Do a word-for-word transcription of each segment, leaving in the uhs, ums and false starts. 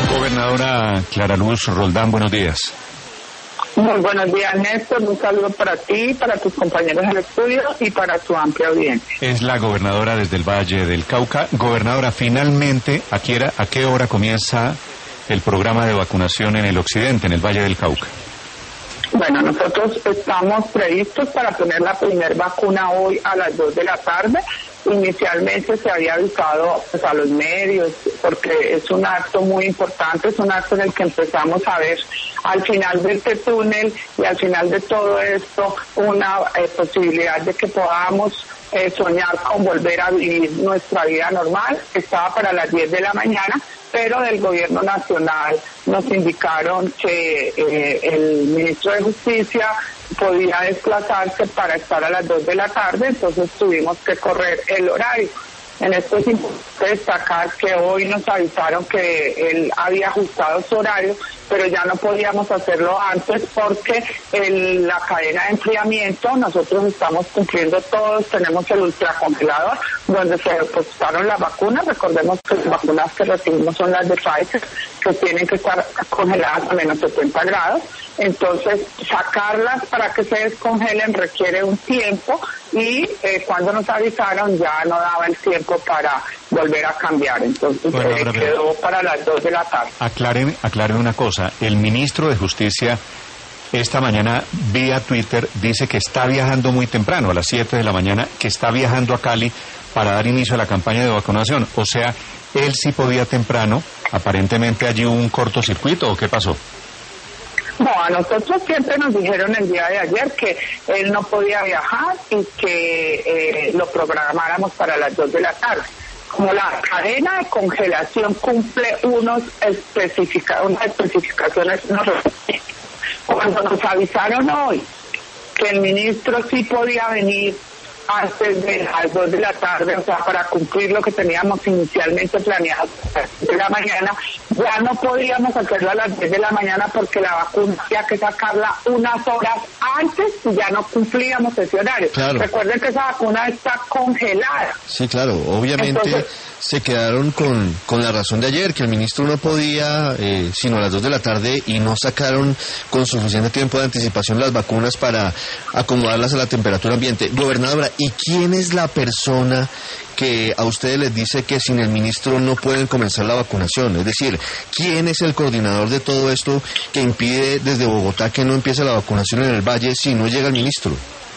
Gobernadora Clara Luz Roldán, buenos días. Muy buenos días, Néstor. Un saludo para ti, para tus compañeros del estudio y para tu amplia audiencia. Es la gobernadora desde el Valle del Cauca. Gobernadora, finalmente, ¿a qué hora, a qué hora comienza el programa de vacunación en el occidente, en el Valle del Cauca? Bueno, nosotros estamos previstos para poner la primera vacuna hoy a las dos de la tarde. Inicialmente se había avisado pues, a los medios, porque es un acto muy importante, es un acto en el que empezamos a ver al final de este túnel y al final de todo esto una eh, posibilidad de que podamos eh, soñar con volver a vivir nuestra vida normal. Estaba para las diez de la mañana, pero del gobierno nacional nos indicaron que eh, el ministro de Justicia podía desplazarse para estar a las dos de la tarde, entonces tuvimos que correr el horario. En esto es importante destacar que hoy nos avisaron que él había ajustado su horario, pero ya no podíamos hacerlo antes porque el, la cadena de enfriamiento, nosotros estamos cumpliendo todos, tenemos el ultracongelador donde se depositaron las vacunas. Recordemos que las vacunas que recibimos son las de Pfizer, que tienen que estar congeladas a menos setenta grados. Entonces, sacarlas para que se descongelen requiere un tiempo y eh, cuando nos avisaron ya no daba el tiempo para volver a cambiar. Entonces, bueno, eh, quedó para las dos de la tarde. Acláreme, acláreme una cosa. El ministro de Justicia esta mañana vía Twitter dice que está viajando muy temprano, a las siete de la mañana, que está viajando a Cali para dar inicio a la campaña de vacunación. O sea, él sí podía temprano. Aparentemente allí hubo un cortocircuito, ¿o qué pasó? No, a nosotros siempre nos dijeron el día de ayer que él no podía viajar y que eh, lo programáramos para las dos de la tarde. Como la cadena de congelación cumple unos especifica, unas especificaciones, unos cuando nos avisaron hoy que el ministro sí podía venir antes de las dos de la tarde, o sea, para cumplir lo que teníamos inicialmente planeado a las diez de la mañana, ya no podíamos hacerlo a las diez de la mañana porque la vacuna había que sacarla unas horas antes y ya no cumplíamos ese horario. Claro. Recuerden que esa vacuna está congelada. Sí, claro, obviamente. Entonces, se quedaron con, con la razón de ayer, que el ministro no podía, eh, sino a las dos de la tarde, y no sacaron con suficiente tiempo de anticipación las vacunas para acomodarlas a la temperatura ambiente. Gobernadora, ¿y quién es la persona que a ustedes les dice que sin el ministro no pueden comenzar la vacunación? Es decir, ¿quién es el coordinador de todo esto que impide desde Bogotá que no empiece la vacunación en el Valle si no llega el ministro?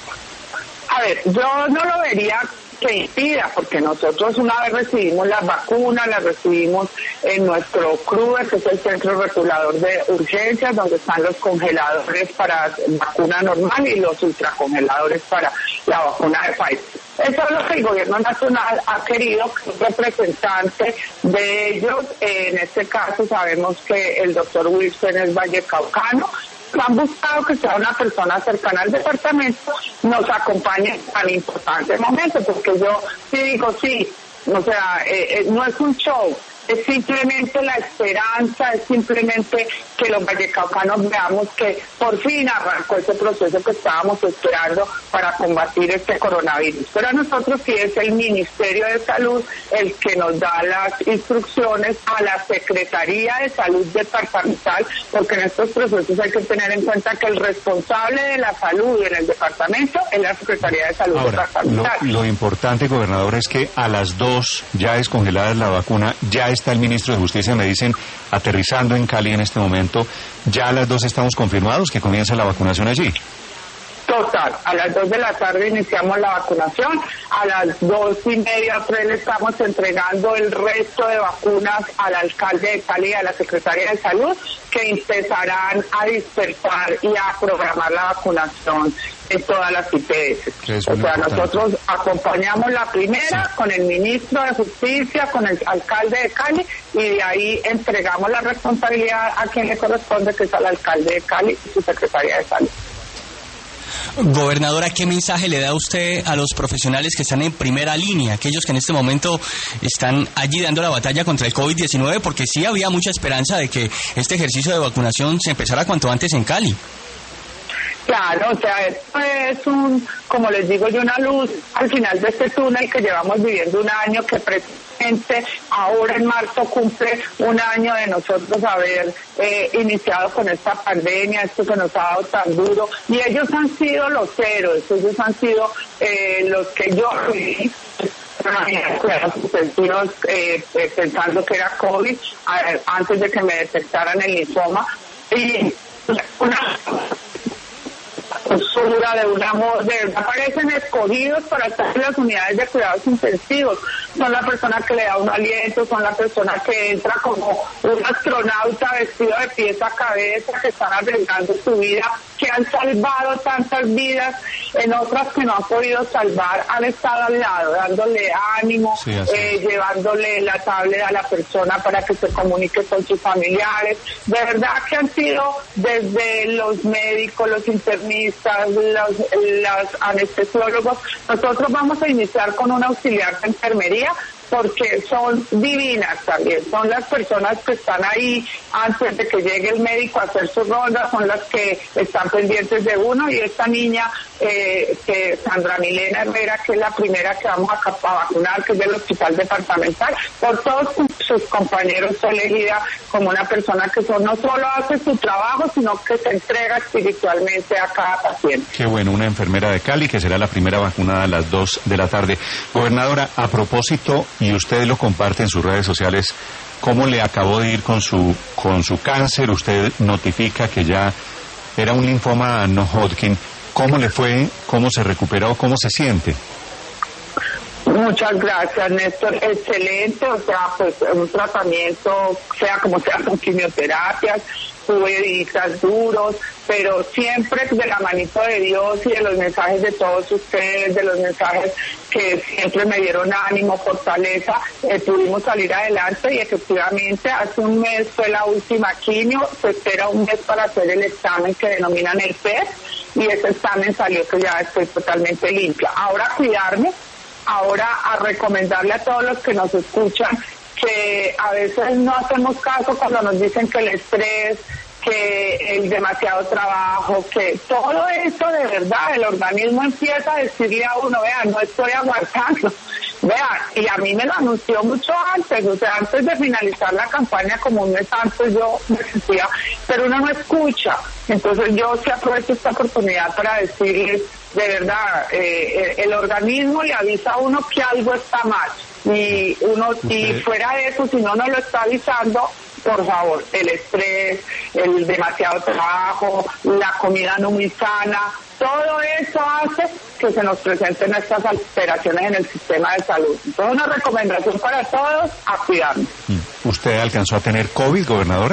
A ver, yo no lo vería que impida, porque nosotros una vez recibimos las vacunas, las recibimos en nuestro C R U E, que es el Centro Regulador de Urgencias, donde están los congeladores para vacuna normal y los ultracongeladores para la vacuna de Pfizer. Eso es lo que el gobierno nacional ha querido, que un representante de ellos, en este caso sabemos que el doctor Wilson es vallecaucano, han buscado que sea una persona cercana al departamento, nos acompañe en tan importante momento, porque yo sí digo sí, o sea, eh, eh, no es un show, es simplemente la esperanza, es simplemente que los vallecaucanos veamos que por fin arrancó ese proceso que estábamos esperando para combatir este coronavirus. Pero a nosotros sí es el Ministerio de Salud el que nos da las instrucciones a la Secretaría de Salud departamental, porque en estos procesos hay que tener en cuenta que el responsable de la salud en el departamento es la Secretaría de Salud Ahora, departamental. Lo, lo importante, gobernador, es que a las dos ya descongelada la vacuna, ya está el ministro de Justicia, me dicen, aterrizando en Cali en este momento. Ya a las dos estamos confirmados que comienza la vacunación allí. Total, a las dos de la tarde iniciamos la vacunación, a las dos y media o tres le estamos entregando el resto de vacunas al alcalde de Cali y a la Secretaría de Salud, que empezarán a dispersar y a programar la vacunación en todas las I P S. O sea, importante. Nosotros acompañamos la primera con el ministro de Justicia, con el alcalde de Cali, y de ahí entregamos la responsabilidad a quien le corresponde, que es al alcalde de Cali y su Secretaría de Salud. Gobernadora, ¿qué mensaje le da usted a los profesionales que están en primera línea, aquellos que en este momento están allí dando la batalla contra el COVID diecinueve? Porque sí había mucha esperanza de que este ejercicio de vacunación se empezara cuanto antes en Cali. Claro, o sea, esto es un, como les digo yo, una luz al final de este túnel que llevamos viviendo un año, que precisamente ahora en marzo cumple un año de nosotros haber eh, iniciado con esta pandemia, esto que nos ha dado tan duro, y ellos han sido los héroes, ellos han sido eh, los que yo viví. Eh, eh, pensando que era COVID eh, antes de que me detectaran el linfoma, y una postura de un amor, de verdad parecen escogidos para estar en las unidades de cuidados intensivos. Son la persona que le da un aliento, son la persona que entra como un astronauta vestido de pies a cabeza, que están arriesgando su vida, que han salvado tantas vidas, en otras que no han podido salvar, han estado al lado, dándole ánimo, sí, eh, llevándole la tablet a la persona para que se comunique con sus familiares. De verdad que han sido desde los médicos, los internistas, los, los anestesiólogos. Nosotros vamos a iniciar con un auxiliar de enfermería, porque son divinas también, son las personas que están ahí antes de que llegue el médico a hacer su ronda, son las que están pendientes de uno, y esta niña, eh, que Sandra Milena Herrera, que es la primera que vamos a, a vacunar, que es del hospital departamental, por todos sus compañeros fue elegida como una persona que son, no solo hace su trabajo, sino que se entrega espiritualmente a cada paciente. Qué bueno, una enfermera de Cali que será la primera vacunada a las dos de la tarde. Gobernadora, a propósito, y usted lo comparte en sus redes sociales, ¿cómo le acabó de ir con su con su cáncer? Usted notifica que ya era un linfoma no Hodgkin. ¿Cómo le fue? ¿Cómo se recuperó? ¿Cómo se siente? Muchas gracias, Néstor. Excelente, o sea, pues un tratamiento, sea como sea, con quimioterapias, tuve días duros, pero siempre de la manito de Dios y de los mensajes de todos ustedes, de los mensajes que siempre me dieron ánimo, fortaleza, eh, pudimos salir adelante, y efectivamente hace un mes fue la última quimio, se espera un mes para hacer el examen que denominan el P E T, y ese examen salió que ya estoy totalmente limpia. Ahora a cuidarme, ahora a recomendarle a todos los que nos escuchan que a veces no hacemos caso cuando nos dicen que el estrés, que el demasiado trabajo, que todo eso de verdad, el organismo empieza a decirle a uno, vean, no estoy aguantando, vean, y a mí me lo anunció mucho antes, o sea, antes de finalizar la campaña, como un mes antes yo me sentía, pero uno no escucha, entonces yo sí aprovecho esta oportunidad para decirles, de verdad, eh, el, el organismo le avisa a uno que algo está mal, y uno, y fuera de eso, si no nos lo está avisando, por favor, el estrés, el demasiado trabajo, la comida no muy sana, todo eso hace que se nos presenten estas alteraciones en el sistema de salud. Entonces, una recomendación para todos, a cuidarnos. ¿Usted alcanzó a tener COVID, gobernadora?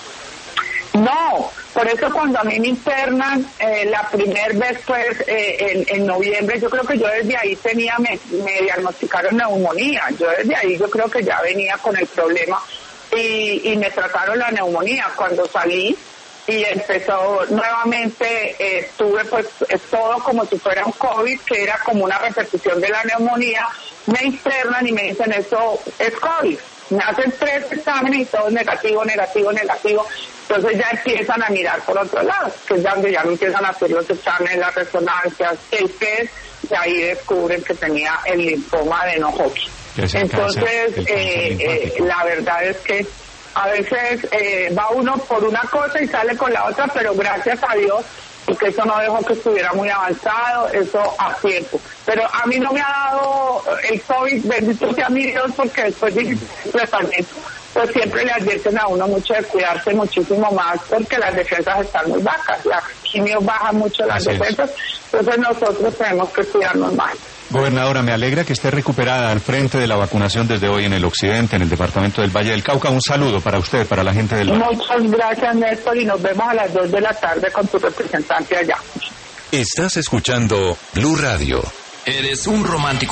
No, por eso cuando a mí me internan, eh, la primera vez pues eh, en, en noviembre, yo creo que yo desde ahí tenía, me, me diagnosticaron neumonía, yo desde ahí yo creo que ya venía con el problema, y, y me trataron la neumonía. Cuando salí y empezó nuevamente, eh, tuve pues eh, todo como si fuera un COVID, que era como una repetición de la neumonía, me internan y me dicen, eso es COVID. Me hacen tres exámenes y todo negativo, negativo, negativo. Entonces ya empiezan a mirar por otro lado, que es donde ya me empiezan a hacer los exámenes, las resonancias, el P E T, y ahí descubren que tenía el linfoma de no Hodgkin. Entonces, eh, eh, la verdad es que a veces eh, va uno por una cosa y sale con la otra, pero gracias a Dios, porque eso no dejó que estuviera muy avanzado, eso a tiempo. Pero a mí no me ha dado el COVID, bendito sea mi Dios, porque después de tratamiento, pues siempre le advierten a uno mucho de cuidarse muchísimo más, porque las defensas están muy bajas, la quimio baja mucho las Así defensas, es. Entonces nosotros tenemos que cuidarnos más. Gobernadora, me alegra que esté recuperada al frente de la vacunación desde hoy en el occidente, en el departamento del Valle del Cauca. Un saludo para usted, para la gente del Valle. Muchas gracias, Néstor, y nos vemos a las dos de la tarde con tu representante allá. Estás escuchando Blue Radio. Eres un romántico.